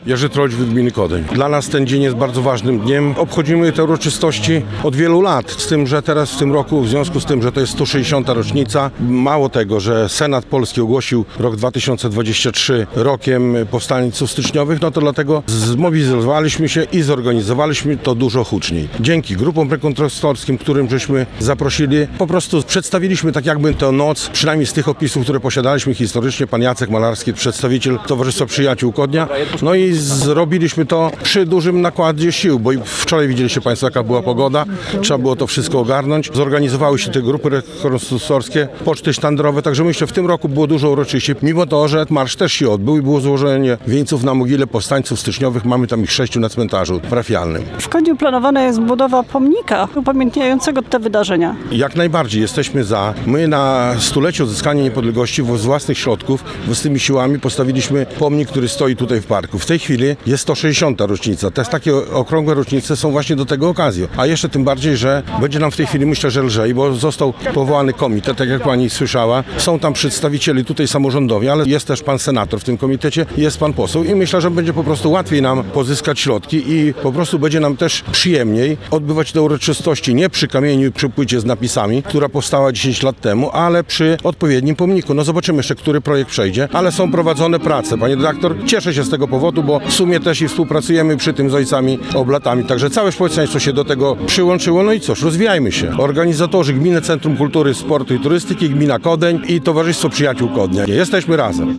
Jerzy Trolć w gminy Kodeń. Dla nas ten dzień jest bardzo ważnym dniem. Obchodzimy te uroczystości od wielu lat, z tym, że teraz w tym roku, w związku z tym, że to jest 160. rocznica, mało tego, że Senat Polski ogłosił rok 2023 rokiem powstańców styczniowych, no to dlatego zmobilizowaliśmy się i zorganizowaliśmy to dużo huczniej. Dzięki grupom rekonstruktorskim, którym żeśmy zaprosili, po prostu przedstawiliśmy tak jakby tę noc, przynajmniej z tych opisów, które posiadaliśmy historycznie, pan Jacek Malarski, przedstawiciel Towarzystwa Przyjaciół Kodnia, no i zrobiliśmy to przy dużym nakładzie sił, bo wczoraj widzieliście Państwo, jaka była pogoda, trzeba było to wszystko ogarnąć. Zorganizowały się te grupy rekonstruktorskie, poczty sztandrowe, także myślę, w tym roku było dużo uroczyście, mimo to, że marsz też się odbył i było złożenie wieńców na mogile powstańców styczniowych, mamy tam ich 6 na cmentarzu parafialnym. W Koniu planowana jest budowa pomnika upamiętniającego te wydarzenia. Jak najbardziej jesteśmy za. My na stulecie odzyskania niepodległości z własnych środków, własnymi siłami postawiliśmy pomnik, który stoi tutaj w parku. W tej chwili jest 160. rocznica. Te takie okrągłe rocznice są właśnie do tego okazją. A jeszcze tym bardziej, że będzie nam w tej chwili, myślę, że lżej, bo został powołany komitet, tak jak pani słyszała. Są tam przedstawiciele tutaj samorządowi, ale jest też pan senator w tym komitecie, jest pan poseł i myślę, że będzie po prostu łatwiej nam pozyskać środki i po prostu będzie nam też przyjemniej odbywać te uroczystości nie przy kamieniu i przy płycie z napisami, która powstała 10 lat temu, ale przy odpowiednim pomniku. No zobaczymy jeszcze, który projekt przejdzie, ale są prowadzone prace. Panie redaktor, cieszę się z tego powodu, bo w sumie też i współpracujemy przy tym z ojcami oblatami. Także całe społeczeństwo się do tego przyłączyło. No i cóż, rozwijajmy się. Organizatorzy Gminne Centrum Kultury, Sportu i Turystyki, Gmina Kodeń i Towarzystwo Przyjaciół Kodnia. Jesteśmy razem.